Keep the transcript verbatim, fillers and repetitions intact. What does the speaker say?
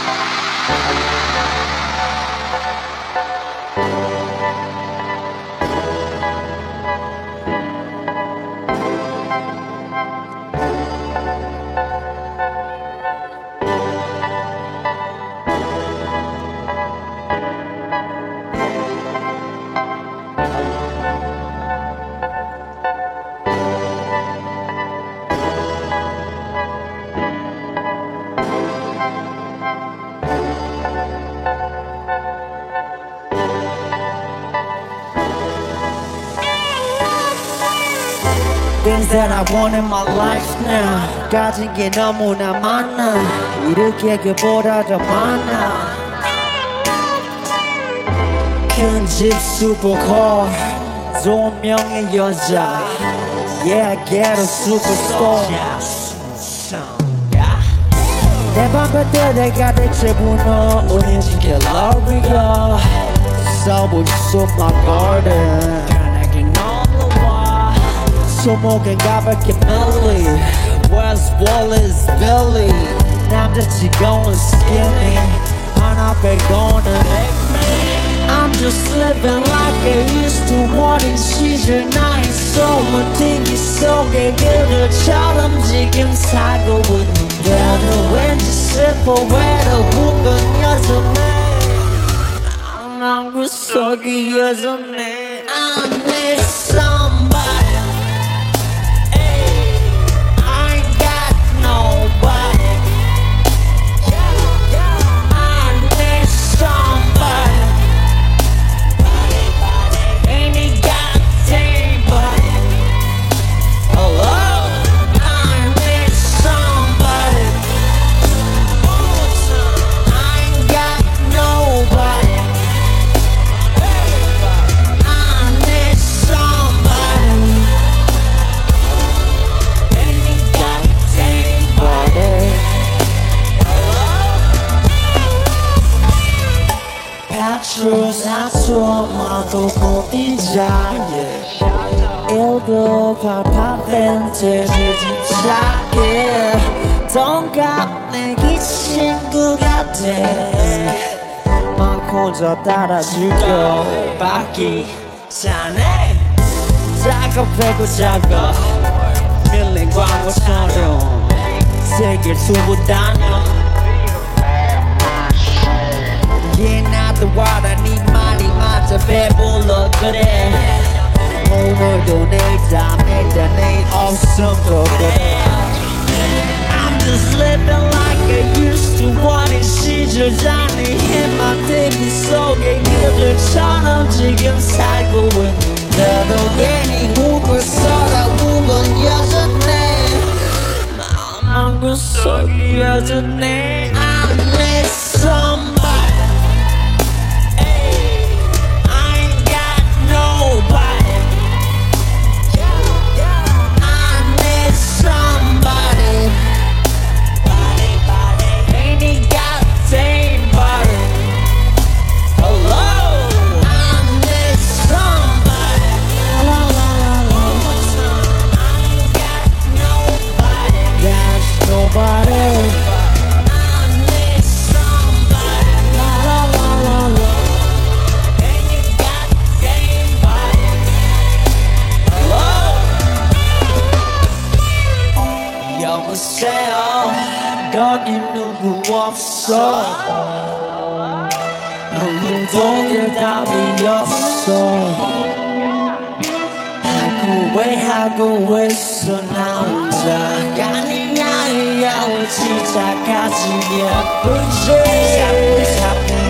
Things that I want in my life now 가진 게 너무나 많아 이렇게 그보다 더 많아 큰 집 슈퍼카 좋은 명의 여자 Yeah I get a superstar 내 밤볕에 내가 대체 무너 우린 지켜 러브야 Subways of my garden 손목엔 가볍게 melody West Wall is Billy 남자치 going skinny 하나 빼고는 I'm just living like I used to 원인 시절 나의 소문 TV 속의 그들처럼 지금 살고 있는데도 왠지 슬퍼 외로운 여전해 난 그 속이 여전해 I need somebody Patrols I saw my local desire 일도 발파벤트 진짜게 동갑 내기 친구가 돼 막 혼자 따라주고 바퀴 자네 작업하고 작업 밀린 광고처럼 세계 두고 다녀 Yeah, 나도 알아 네 말이 맞아 배불러 그래 오늘도 내일 다음에다 내일 없어도 그래 I'm just living like I used to 원인 시절 잔이 힘만 TV 속의 그들처럼 지금 살고 있는데도 괜히 웃고 쏟아부은 여전해 난 그 속이 여전해 I need somebody 여보세요 거기 누구 없어 오늘도 답이 없어 후회하고 있어 나 혼자 아니야 왜 시작하지 예쁘지